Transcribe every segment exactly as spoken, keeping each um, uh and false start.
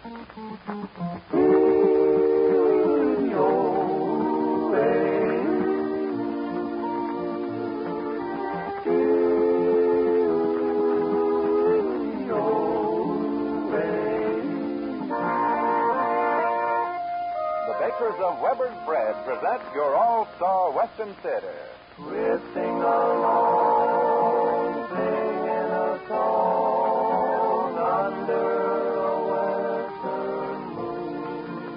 Bakers of Weber's Bread present your all-star Western Theater. We're sing along, singing a song under a western moon.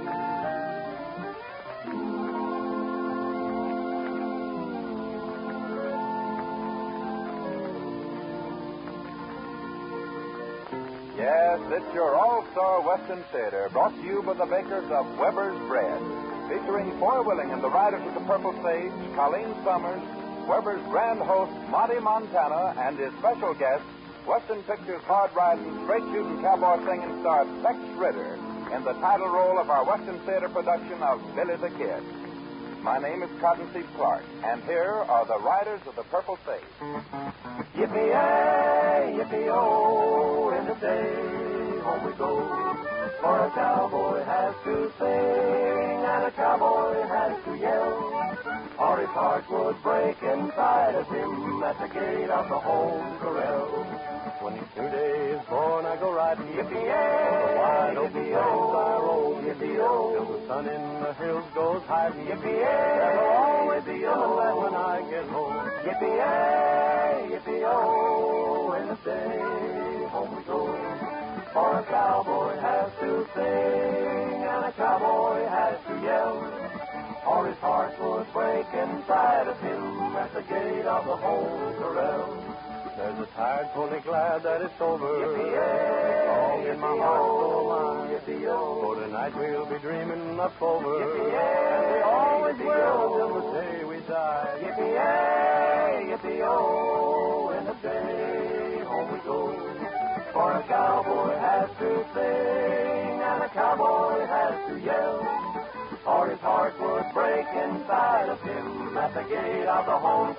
Yes, it's your all-star Western Theater, brought to you by the Bakers of Weber's Bread. Featuring Foy Willing and the Riders of the Purple Sage, Colleen Summers, Weber's grand host, Monty Montana, and his special guest, Western Pictures hard-riding, straight-shooting, cowboy-singing star Tex Ritter, in the title role of our Western Theater production of Billy the Kid. My name is Cottonseed Clark, and here are the Riders of the Purple Sage. Yippee-yay, yippee-oh, in the day, home we go. For a cowboy has to sing, and a cowboy has to yell, or his heart would break inside of him at the gate of the home corral. When he's two days born, I go riding, yippee-yay, wide open plains I roll, yippee-oh, till the sun in the hills goes hiding, yippee-yay, there'll always be a let when I get home, yippee-yay, yippee-oh, in the day, home we go. For a cowboy has to sing, and a cowboy has to yell, or his heart would break inside of him at the gate of the home corral. There's a tired pony glad that it's over, yippee-yay, all in my heart so mine, yippee-oh, for tonight we'll be dreaming of clover, yippee-yay, and we always will till the day we die, yippee-yay, yippee-oh, in the day home we go. For a cowboy has to sing, and a cowboy has to yell, or his heart would break inside of him at the gate of the home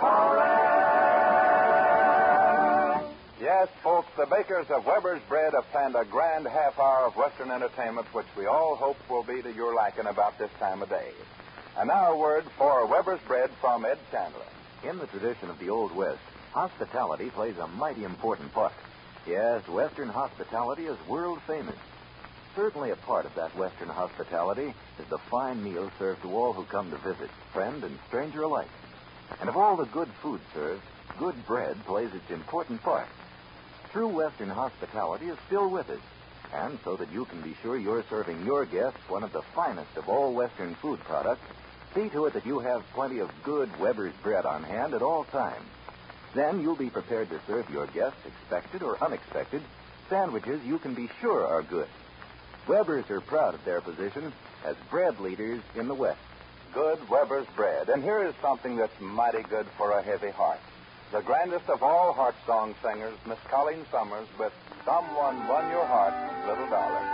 corral. Yes, folks, the Bakers of Weber's Bread have planned a grand half hour of Western entertainment, which we all hope will be to your liking about this time of day. And now a word for Weber's Bread from Ed Chandler. In the tradition of the Old West, hospitality plays a mighty important part. Yes, Western hospitality is world famous. Certainly a part of that Western hospitality is the fine meal served to all who come to visit, friend and stranger alike. And of all the good food served, good bread plays its important part. True Western hospitality is still with us, and so that you can be sure you're serving your guests one of the finest of all Western food products, see to it that you have plenty of good Weber's bread on hand at all times. Then you'll be prepared to serve your guests, expected or unexpected, sandwiches you can be sure are good. Weber's are proud of their position as bread leaders in the West. Good Weber's Bread. And here is something that's mighty good for a heavy heart. The grandest of all heart song singers, Miss Colleen Summers, with Someone Won Your Heart, Little Darling.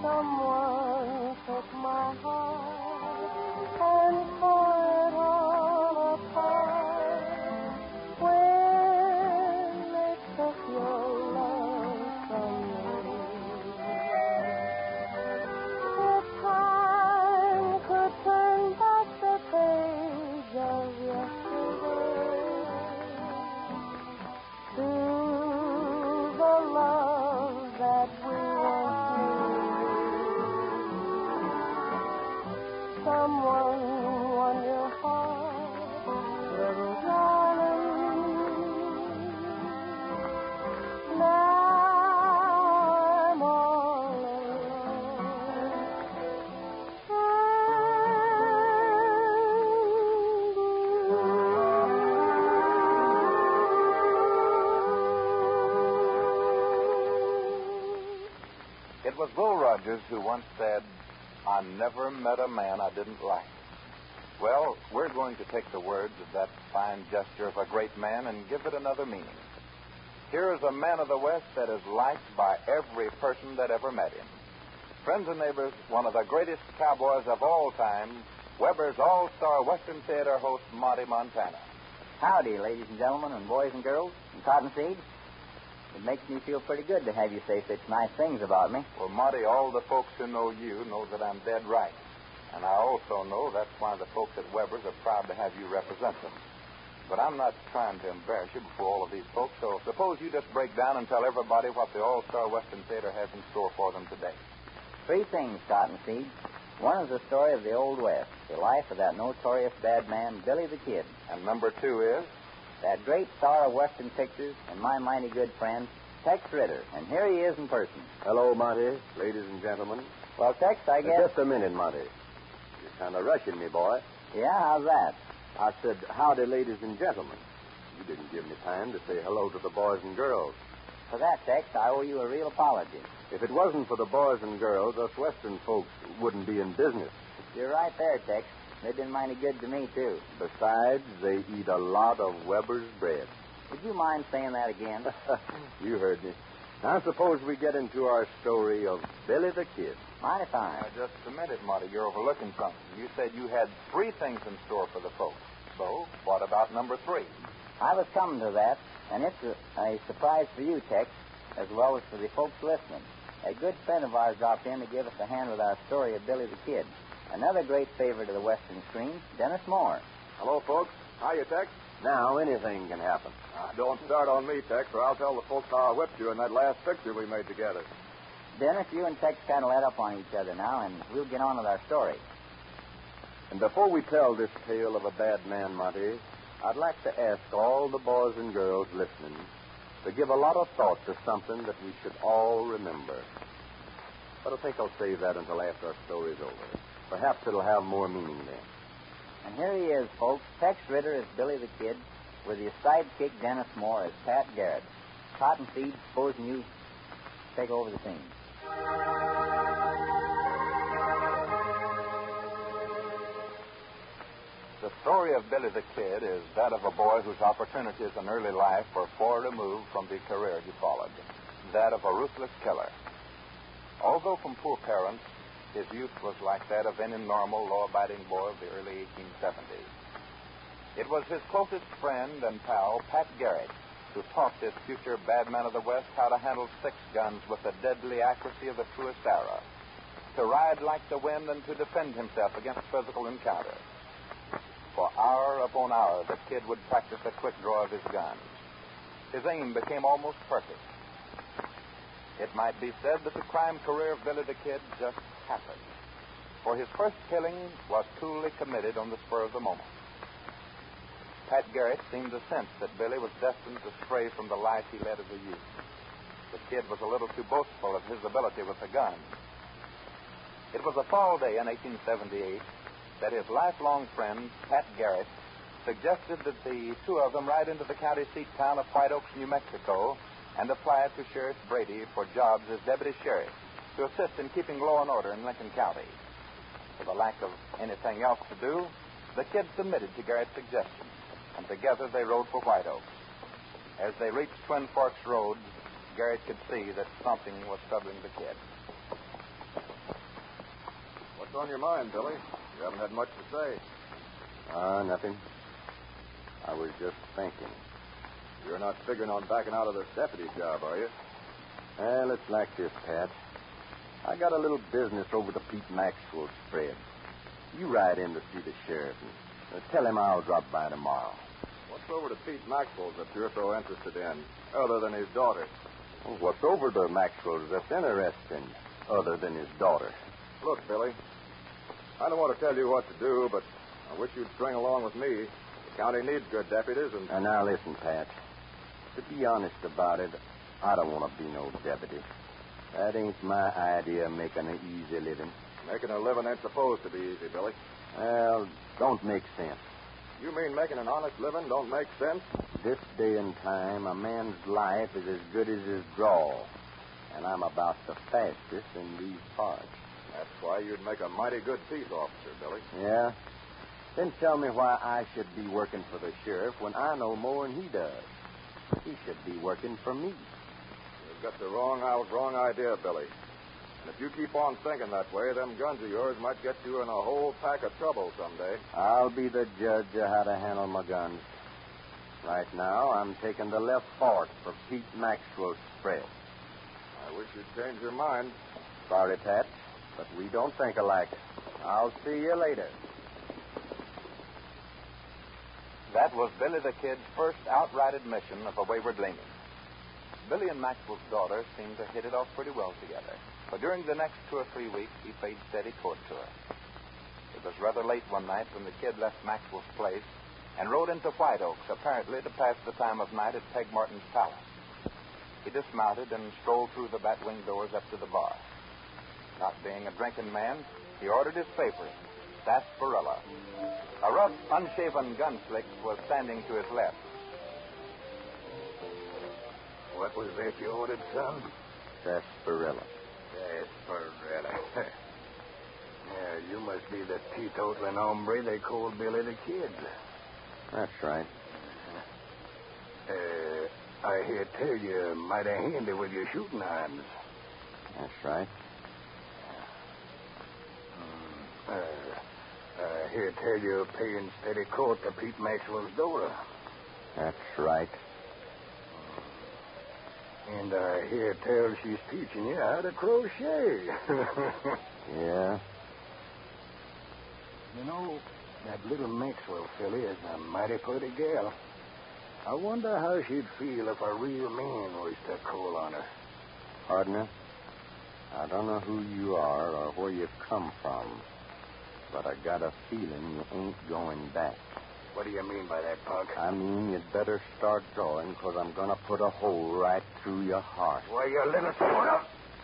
Someone took my heart and tore it all apart. When they took your love from me, if time could turn back the page of yesterday to the love that we once knew, someone won your heart, little darling. Now I'm all alone. It was Bull Rogers who once said, "I never met a man I didn't like." Well, we're going to take the words of that fine gesture of a great man and give it another meaning. Here is a man of the West that is liked by every person that ever met him. Friends and neighbors, one of the greatest cowboys of all time, Weber's all-star Western Theater host, Monty Montana. Howdy, ladies and gentlemen, and boys and girls, and cottonseed. It makes me feel pretty good to have you say such nice things about me. Well, Monty, all the folks who know you know that I'm dead right. And I also know that's why the folks at Weber's are proud to have you represent them. But I'm not trying to embarrass you before all of these folks, so suppose you just break down and tell everybody what the All-Star Western Theater has in store for them today. Three things, Cottonseed. One is the story of the Old West, the life of that notorious bad man, Billy the Kid. And number two is? That great star of Western pictures and my mighty good friend, Tex Ritter. And here he is in person. Hello, Monty, ladies and gentlemen. Well, Tex, I guess... Just a minute, Monty. You're kind of rushing me, boy. Yeah, how's that? I said, howdy, ladies and gentlemen. You didn't give me time to say hello to the boys and girls. For that, Tex, I owe you a real apology. If it wasn't for the boys and girls, us Western folks wouldn't be in business. You're right there, Tex. They've been mighty good to me, too. Besides, they eat a lot of Weber's bread. Would you mind saying that again? You heard me. Now, suppose we get into our story of Billy the Kid. Mighty fine. Now, just a minute, Monty. You're overlooking something. You said you had three things in store for the folks. So, what about number three? I was coming to that, and it's a, a surprise for you, Tex, as well as for the folks listening. A good friend of ours dropped in to give us a hand with our story of Billy the Kid. Another great favorite of the Western screen, Dennis Moore. Hello, folks. Hiya, Tex. Now, anything can happen. Uh, don't start on me, Tex, or I'll tell the folks how I whipped you in that last picture we made together. Dennis, you and Tex kind of let up on each other now, and we'll get on with our story. And before we tell this tale of a bad man, Monty, I'd like to ask all the boys and girls listening to give a lot of thought to something that we should all remember. But I think I'll save that until after our story's over. Perhaps it'll have more meaning then. And here he is, folks. Tex Ritter as Billy the Kid, with his sidekick Dennis Moore as Pat Garrett. Cottonseed, supposing you take over the scene. The story of Billy the Kid is that of a boy whose opportunities in early life were far removed from the career he followed, that of a ruthless killer. Although from poor parents, his youth was like that of any normal, law-abiding boy of the early eighteen seventies. It was his closest friend and pal, Pat Garrett, who taught this future bad man of the West how to handle six guns with the deadly accuracy of the truest arrow, to ride like the wind and to defend himself against physical encounter. For hour upon hour, the kid would practice a quick draw of his gun. His aim became almost perfect. It might be said that the crime career of Billy the Kid just happened, for his first killing was coolly committed on the spur of the moment. Pat Garrett seemed to sense that Billy was destined to stray from the life he led as a youth. The kid was a little too boastful of his ability with a gun. It was a fall day in eighteen seventy-eight that his lifelong friend, Pat Garrett, suggested that the two of them ride into the county seat town of White Oaks, New Mexico, and apply to Sheriff Brady for jobs as deputy sheriff to assist in keeping law and order in Lincoln County. For the lack of anything else to do, the kid submitted to Garrett's suggestion, and together they rode for White Oaks. As they reached Twin Forks Road, Garrett could see that something was troubling the kid. What's on your mind, Billy? You haven't had much to say. Ah, uh, nothing. I was just thinking. You're not figuring on backing out of this deputy job, are you? Well, it's like this, Pat. I got a little business over to Pete Maxwell's spread. You ride in to see the sheriff and uh, tell him I'll drop by tomorrow. What's over to Pete Maxwell's that you're so interested in, other than his daughter? Well, what's over to Maxwell's that's interesting, other than his daughter? Look, Billy, I don't want to tell you what to do, but I wish you'd string along with me. The county needs good deputies, and... And now listen, Pat. To be honest about it, I don't want to be no deputy. That ain't my idea of making an easy living. Making a living ain't supposed to be easy, Billy. Well, don't make sense. You mean making an honest living don't make sense? This day and time, a man's life is as good as his draw. And I'm about the fastest in these parts. That's why you'd make a mighty good peace officer, Billy. Yeah? Then tell me why I should be working for the sheriff when I know more than he does. He should be working for me. You've got the wrong, wrong idea, Billy. And if you keep on thinking that way, them guns of yours might get you in a whole pack of trouble someday. I'll be the judge of how to handle my guns. Right now, I'm taking the left fork for Pete Maxwell's spread. I wish you'd change your mind. Sorry, Pat, but we don't think alike. I'll see you later. That was Billy the Kid's first outright admission of a wayward leaning. Billy and Maxwell's daughter seemed to hit it off pretty well together. But during the next two or three weeks, he paid steady court to her. It was rather late one night when the kid left Maxwell's place and rode into White Oaks, apparently to pass the time of night at Peg Martin's palace. He dismounted and strolled through the bat-wing doors up to the bar. Not being a drinking man, he ordered his favorite, sarsaparilla. A rough, unshaven gunslick was standing to his left. What was that you ordered, son? Sarsaparilla. Sarsaparilla. Yeah, you must be the teetotaling hombre they called Billy the Kid. That's right. Uh, I hear tell you're mighty handy with your shooting irons. That's right. Mm, uh, I hear tell you're paying steady court to Pete Maxwell's daughter. That's right. And I hear tell she's teaching you how to crochet. Yeah? You know, that little Maxwell filly is a mighty pretty gal. I wonder how she'd feel if a real man was to call on her. Partner, I don't know who you are or where you've come from, but I got a feeling you ain't going back. What do you mean by that, punk? I mean you'd better start drawing, because I'm going to put a hole right through your heart. Why, you little son of...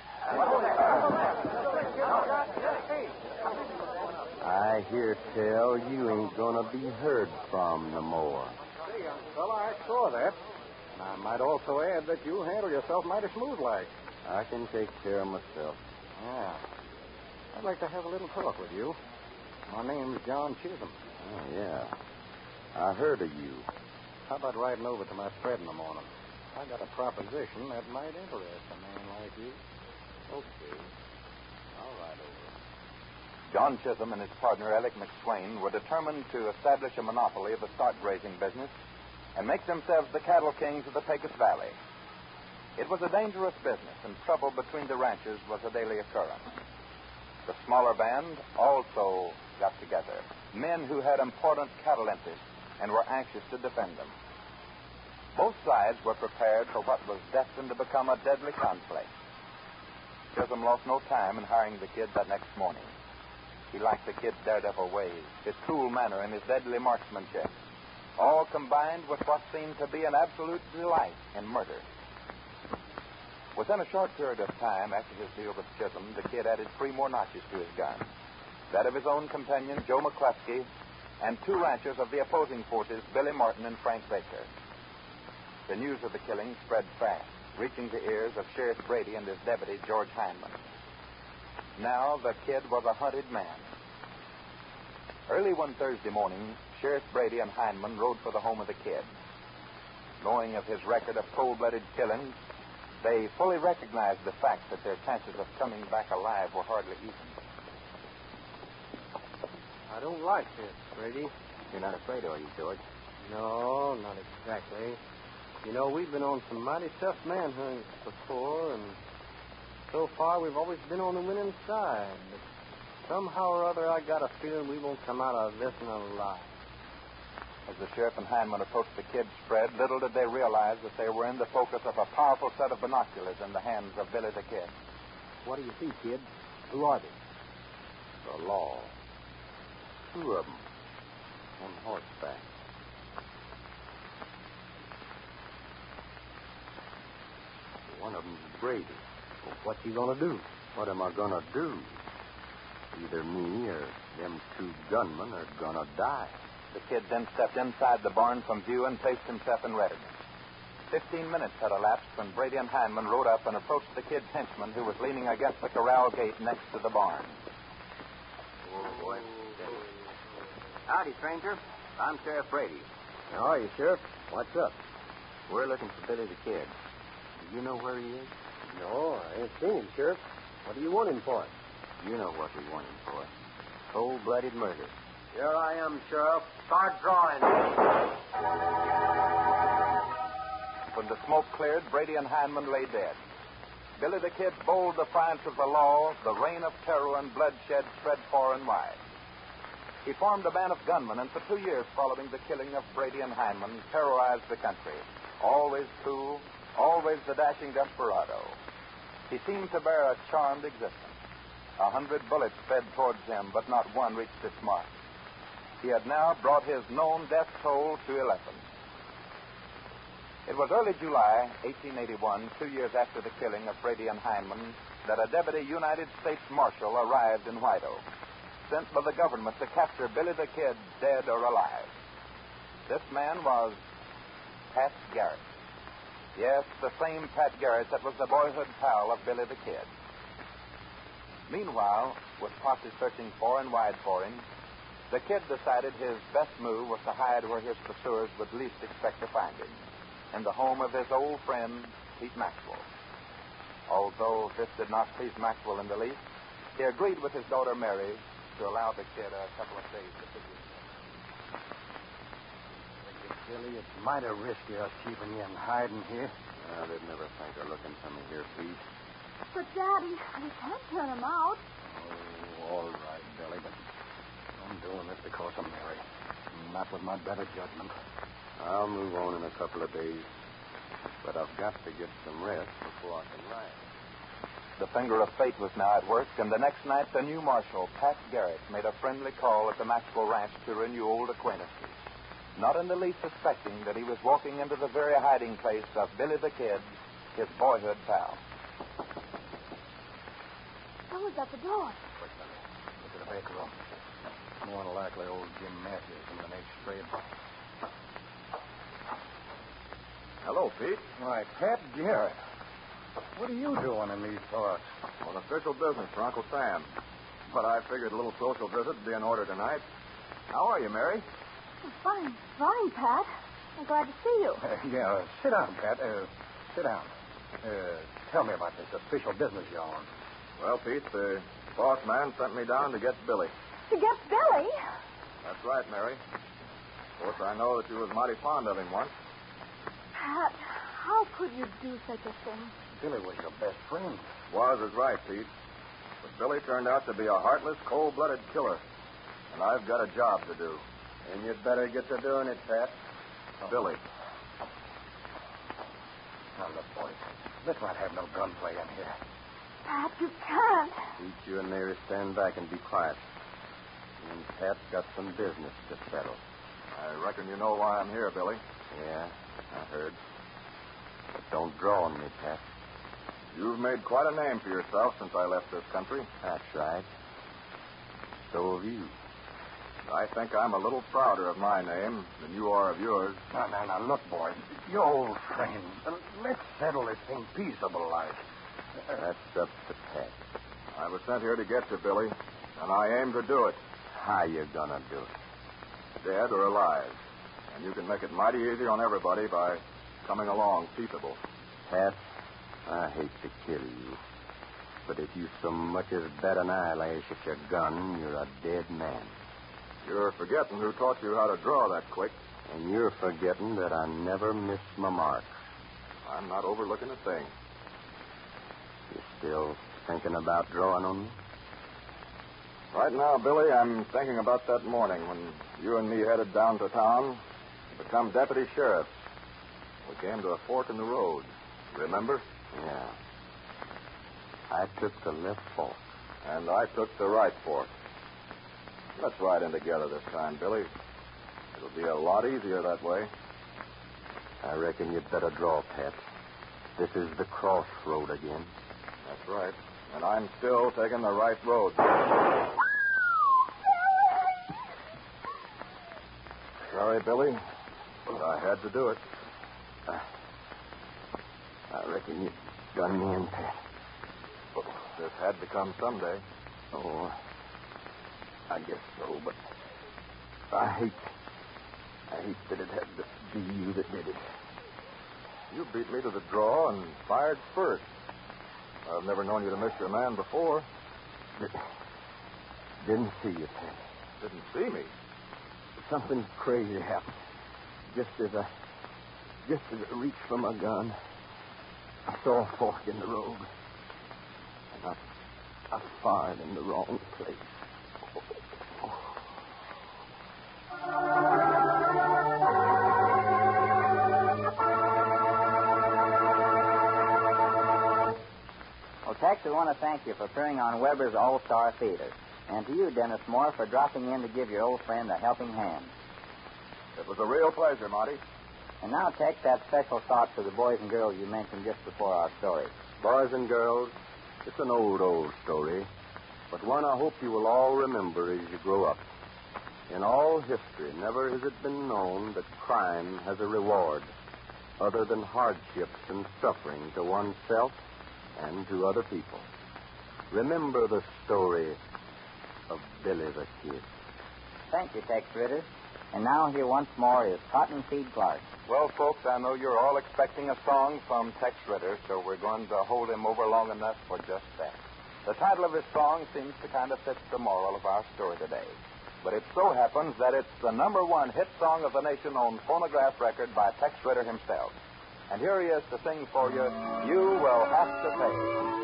I hear tell you ain't going to be heard from no more. Hey, young fella, I saw that. And I might also add that you handle yourself mighty smooth-like. I can take care of myself. Yeah. I'd like to have a little talk with you. My name's John Chisholm. Oh, yeah. I heard of you. How about riding over to my spread in the morning? I got a proposition that might interest a man like you. Okay. I'll ride over. John Chisholm and his partner, Alec McSwain, were determined to establish a monopoly of the stock grazing business and make themselves the cattle kings of the Pecos Valley. It was a dangerous business, and trouble between the ranchers was a daily occurrence. The smaller band also got together, men who had important cattle interests and were anxious to defend them. Both sides were prepared for what was destined to become a deadly conflict. Chisholm lost no time in hiring the kid that next morning. He liked the kid's daredevil ways, his cool manner, and his deadly marksmanship, all combined with what seemed to be an absolute delight in murder. Within a short period of time after his deal with Chisholm, the kid added three more notches to his gun. That of his own companion, Joe McCluskey, and two ranchers of the opposing forces, Billy Martin and Frank Baker. The news of the killing spread fast, reaching the ears of Sheriff Brady and his deputy, George Heinman. Now the kid was a hunted man. Early one Thursday morning, Sheriff Brady and Heinman rode for the home of the kid. Knowing of his record of cold-blooded killings, they fully recognized the fact that their chances of coming back alive were hardly even. I don't like this, Brady. You're not afraid, are you, George? No, not exactly. You know, we've been on some mighty tough manhunts before, and so far we've always been on the winning side. But somehow or other, I got a feeling we won't come out of this one alive. As the sheriff and Hindman approached the kid's spread, little did they realize that they were in the focus of a powerful set of binoculars in the hands of Billy the Kid. What do you see, kid? Who are they? The law. Two of them. On horseback. One of them's Brady. Well, what's he going to do? What am I going to do? Either me or them two gunmen are going to die. The kid then stepped inside the barn from view and placed himself in readiness. Fifteen minutes had elapsed when Brady and Hindman rode up and approached the kid's henchman, who was leaning against the corral gate next to the barn. Oh, boy. Howdy, stranger. I'm Sheriff Brady. How are you, Sheriff? What's up? We're looking for Billy the Kid. Do you know where he is? No, I ain't seen him, Sheriff. What do you want him for? You know what we want him for. Cold-blooded murder. Here I am, Sheriff. Start drawing. When the smoke cleared, Brady and Hindman lay dead. Billy the Kid's bold defiance of the law, the reign of terror and bloodshed spread far and wide. He formed a band of gunmen, and for two years following the killing of Brady and Hindman, terrorized the country. Always cool, always the dashing desperado. He seemed to bear a charmed existence. A hundred bullets sped towards him, but not one reached its mark. He had now brought his known death toll to eleven. It was early July, eighteen eighty-one, two years after the killing of Brady and Hindman, that a deputy United States Marshal arrived in White Oak, sent by the government to capture Billy the Kid, dead or alive. This man was Pat Garrett. Yes, the same Pat Garrett that was the boyhood pal of Billy the Kid. Meanwhile, with posse searching far and wide for him, the Kid decided his best move was to hide where his pursuers would least expect to find him, in the home of his old friend, Pete Maxwell. Although this did not please Maxwell in the least, he agreed with his daughter Mary to allow the Kid a couple of days to figure it out. Billy, it's mighty risky us keeping you in hiding here. Well, they'd never think of looking for me here, Pete. But, Daddy, we can't turn him out. Oh, all right, Billy, but I'm doing this because of Mary. Not with my better judgment. I'll move on in a couple of days. But I've got to get some rest before I can ride. The finger of fate was now at work, and the next night the new marshal, Pat Garrett, made a friendly call at the Maxwell Ranch to renew old acquaintances, not in the least suspecting that he was walking into the very hiding place of Billy the Kid, his boyhood pal. Someone's at the door. Quick, Billy. Look at the back room. More than likely old Jim Matthews from the next trade. Hello, Pete. Why, Pat Garrett. What are you doing in these parts? On official business for Uncle Sam. But I figured a little social visit would be in order tonight. How are you, Mary? Oh, fine. Fine, Pat. I'm glad to see you. Uh, yeah, uh, sit down, Pat. Uh, sit down. Uh, tell me about this official business you're on. Well, Pete, the boss man sent me down to get Billy. To get Billy? That's right, Mary. Of course, I know that you was mighty fond of him once. Pat, how could you do such a thing? Billy was your best friend. Was is right, Pete. But Billy turned out to be a heartless, cold-blooded killer. And I've got a job to do. And you'd better get to doing it, Pat. Oh. Billy. Now, look, boys. Let's not have no gunplay in here. Pat, you can't. Pete, you and Mary stand back and be quiet. Me and Pat's got some business to settle. I reckon you know why I'm here, Billy. Yeah, I heard. But don't draw on me, Pat. You've made quite a name for yourself since I left this country. That's right. So have you. I think I'm a little prouder of my name than you are of yours. Now, now, now, look, boys. You're old friends. Uh, let's settle this thing peaceable like. That's up to Pat. I was sent here to get you, Billy, and I aim to do it. How you gonna do it? Dead or alive. And you can make it mighty easy on everybody by coming along peaceable. Pat, I hate to kill you. But if you so much as bat an eyelash at your gun, you're a dead man. You're forgetting who taught you how to draw that quick. And you're forgetting that I never miss my mark. I'm not overlooking a thing. You still thinking about drawing on me? Right now, Billy, I'm thinking about that morning when you and me headed down to town to become deputy sheriffs. We came to a fork in the road. Remember? Yeah. I took the left fork. And I took the right fork. Let's ride in together this time, Billy. It'll be a lot easier that way. I reckon you'd better draw, Pat. This is the crossroad again. That's right. And I'm still taking the right road. Sorry, Billy, but I had to do it. Uh, I reckon you done me in, Pat. This had to come someday. Oh, I guess so, but I hate, I hate that it had to be you that did it. You beat me to the draw and fired first. I've never known you to miss your man before. Didn't see you, Pat. Didn't see me? Something crazy happened. Just as I, just as I reached for my gun, I saw a fork in the road. And I, I fired in the wrong place. Well, Tex, we want to thank you for appearing on Weber's All-Star Theater. And to you, Dennis Moore, for dropping in to give your old friend a helping hand. It was a real pleasure, Marty. And now, Tex, that special thought to the boys and girls you mentioned just before our story. Boys and girls, it's an old, old story, but one I hope you will all remember as you grow up. In all history, never has it been known that crime has a reward other than hardships and suffering to oneself and to other people. Remember the story of Billy the Kid. Thank you, Tex Ritter. And now here once more is Cotton Seed Clark. Well, folks, I know you're all expecting a song from Tex Ritter, so we're going to hold him over long enough for just that. The title of his song seems to kind of fit the moral of our story today. But it so happens that it's the number one hit song of the nation on phonograph record by Tex Ritter himself. And here he is to sing for you, You Will Have to Pay.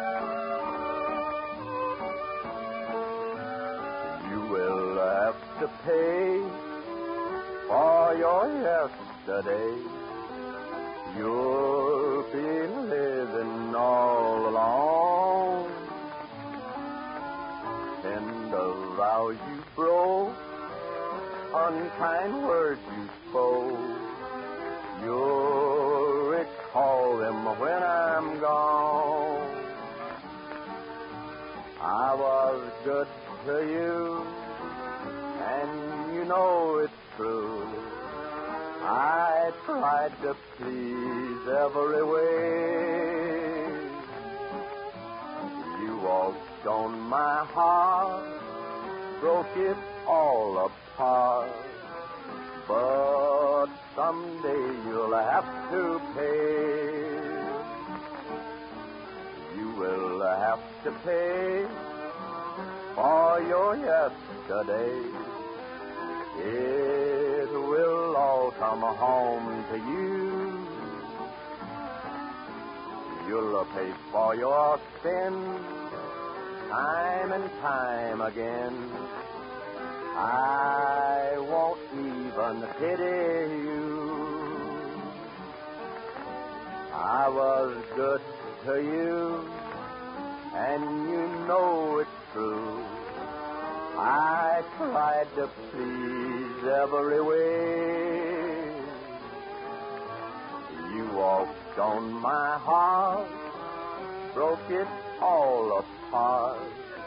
Will have to pay for your yesterday. You'll be living all alone. And the vows you broke, unkind words you spoke, you'll recall them when I'm gone. I was good to you, and you know it's true. I tried to please every way. You walked on my heart, broke it all apart. But someday you'll have to pay. You will have to pay for your yesterday. It will all come home to you. You'll pay for your sin time and time again. I won't even pity you. I was good to you, and you know it's true. I tried to please every way. You walked on my heart, broke it all apart.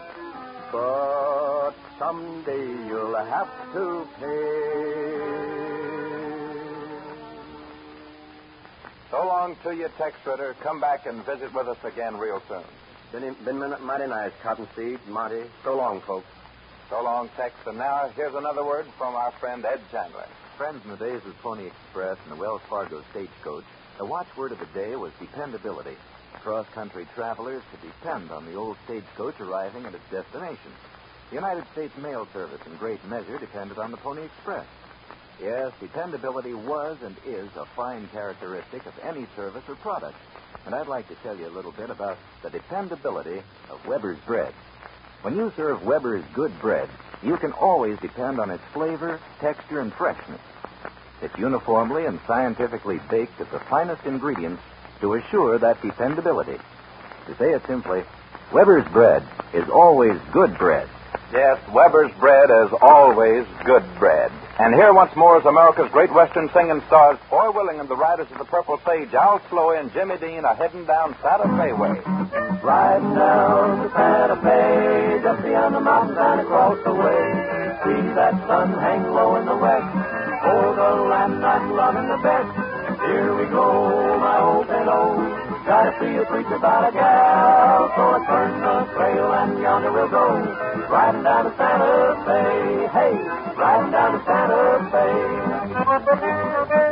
But someday you'll have to pay. So long to you, Tex Ritter. Come back and visit with us again real soon. Been, been mighty nice, Cottonseed, Monty. So long, folks. So long, Tex. And now here's another word from our friend Ed Chandler. Friends, in the days of Pony Express and the Wells Fargo Stagecoach, the watchword of the day was dependability. Cross-country travelers could depend on the old stagecoach arriving at its destination. The United States mail service in great measure depended on the Pony Express. Yes, dependability was and is a fine characteristic of any service or product. And I'd like to tell you a little bit about the dependability of Weber's bread. When you serve Weber's good bread, you can always depend on its flavor, texture, and freshness. It's uniformly and scientifically baked with the finest ingredients to assure that dependability. To say it simply, Weber's bread is always good bread. Yes, Weber's bread is always good bread. And here once more is America's great Western singing stars, Foy Willing and the Riders of the Purple Sage, Al Sloey and Jimmy Dean, are heading down Santa Fe way. Riding down the Santa Fe, just beyond the mountains and across the way. See that sun hang low in the west. Oh, the land I'm loving the best. Here we go, my old fellow. Gotta see a preach about a gal. So I turn the trail and yonder we'll go. Riding down to Santa Fe. Hey, riding down to Santa Fe.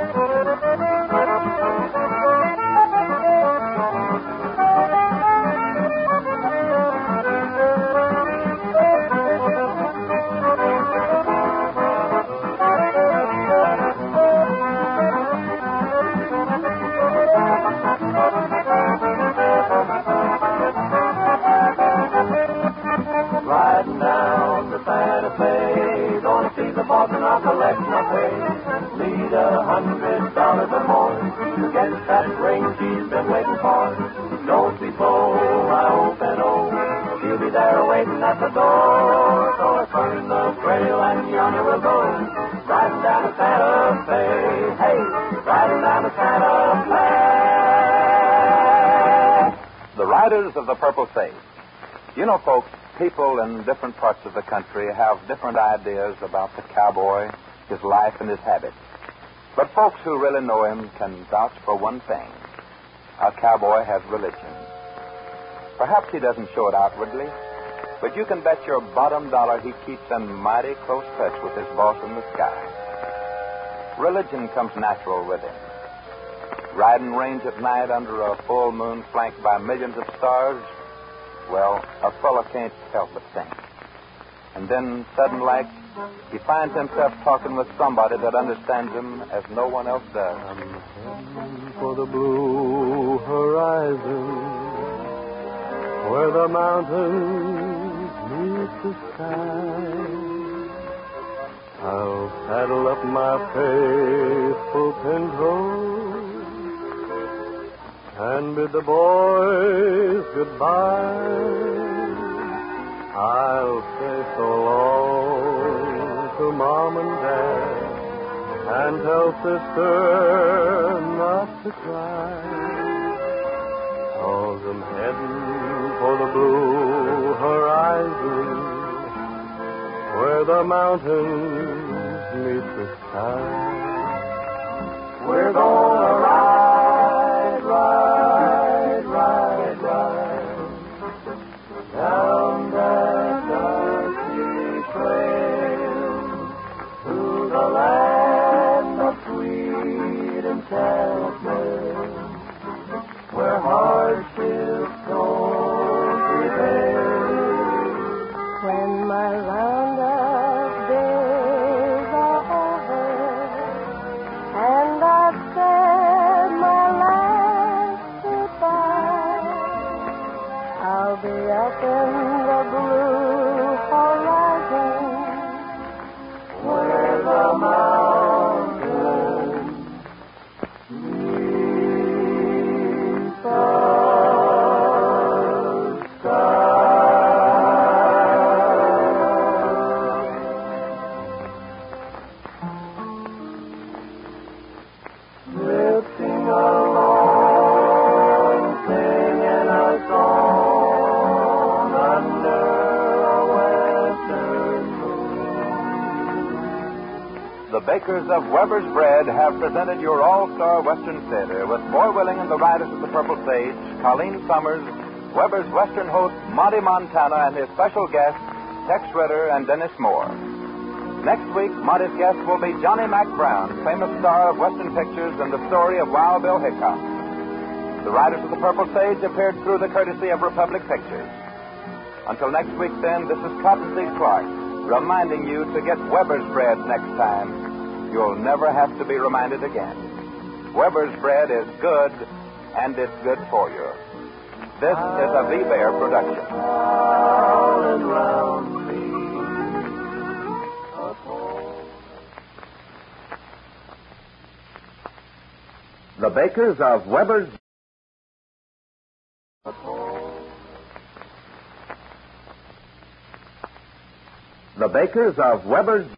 Riding down to Santa Fe, gonna see the boss and I'll collect my pay. Need a hundred dollars or more to get that ring she's been waiting for. Don't be slow, I hope and oh, she'll be there waiting at the door. So I turn the trail and yonder we'll go. Riding down to Santa Fe, hey, riding down to Santa Fe. The Riders of the Purple Sage. You know, folks, people in different parts of the country have different ideas about the cowboy, his life, and his habits. But folks who really know him can vouch for one thing. A cowboy has religion. Perhaps he doesn't show it outwardly, but you can bet your bottom dollar he keeps in mighty close touch with his boss in the sky. Religion comes natural with him. Riding range at night under a full moon flanked by millions of stars, well, a fellow can't help but think. And then, sudden like, he finds himself talking with somebody that understands him as no one else does. I'm heading for the blue horizon, where the mountains meet the sky. I'll saddle up my faithful pinto and bid the boys goodbye. I'll say so long to Mom and Dad and tell Sister not to cry. 'Cause I'm heading for the blue horizon where the mountains meet the sky. We're gonna ride, ride, ride, ride down that dusty trail to the land of sweet enchantment, where hardships don't prevail. When my roundup days are over and I've said my last goodbye, I'll be up in the blue horizon where the mountains meet the sky. Drifting along, singing a song under a western moon. The bakers of Weber's Bread have presented your all-star Western Theater with Foy Willing and the Riders of the Purple Sage, Colleen Summers, Weber's Western host Monty Montana, and his special guests Tex Ritter and Dennis Moore. Next week, Monty's guest will be Johnny Mac Brown, famous star of Western pictures and the story of Wild Bill Hickok. The Riders of the Purple Sage appeared through the courtesy of Republic Pictures. Until next week, then, this is Cotton C. Clark reminding you to get Weber's bread next time. You'll never have to be reminded again. Weber's bread is good, and it's good for you. This is a V-Bear production. The bakers of Weber's The bakers of Weber's